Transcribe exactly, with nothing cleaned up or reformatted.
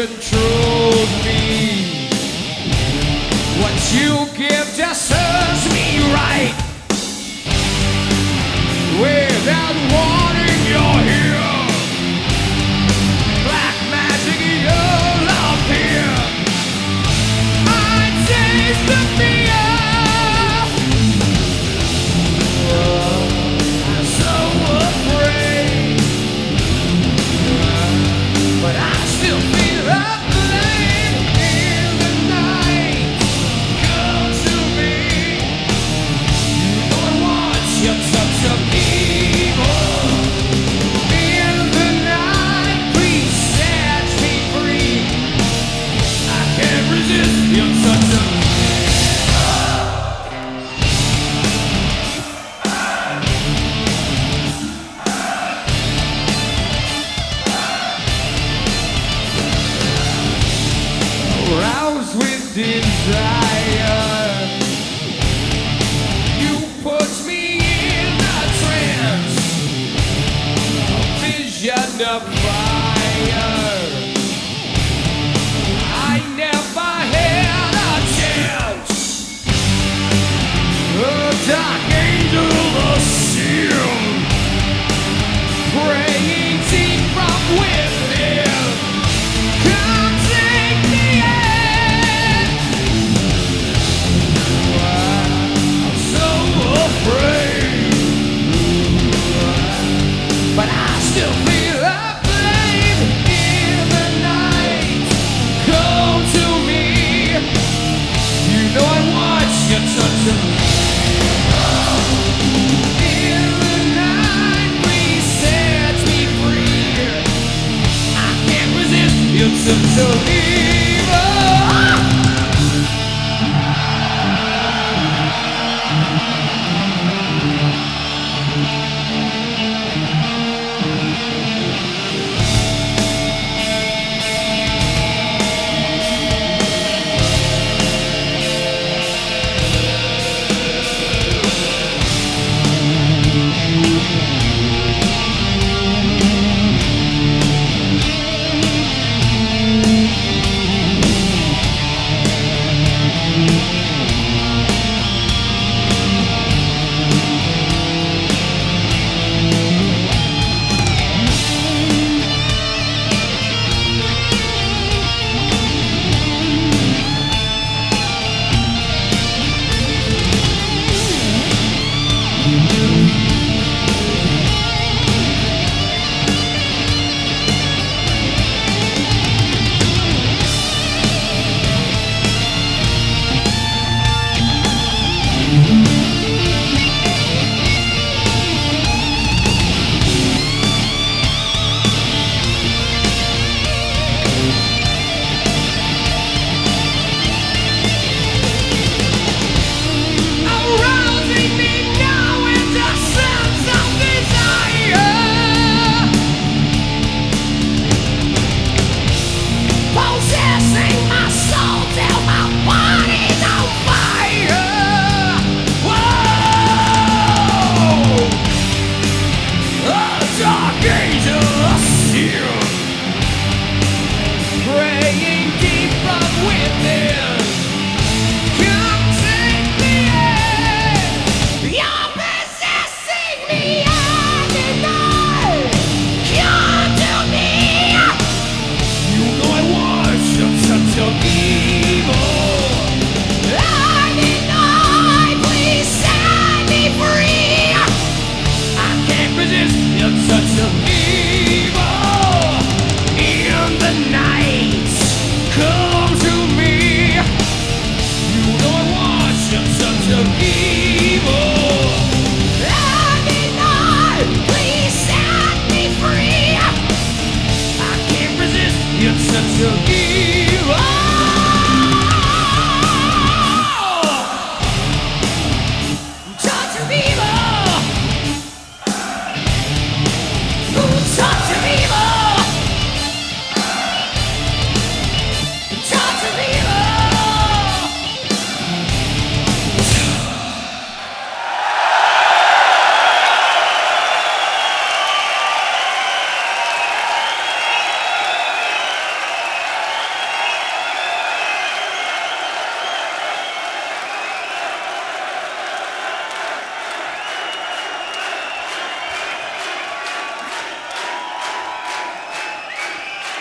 controls me. What you give just serves me right. Without warning, you're here. Black magic, your love here. I taste the fear. I'm so afraid, but I still feel up late in the night. Come to me. Don't want your touch of evil. In the night, please set me free. I can't resist your touch of roused with desire. You put me in a trance, a vision of fire. I never had a chance. A dark angel of sin, praying deep from within. Come take the end. I'm so afraid, but I still feel a flame in the night. Come to me. You know I want your touch of me. In the night, please set me free. I can't resist your touch of me.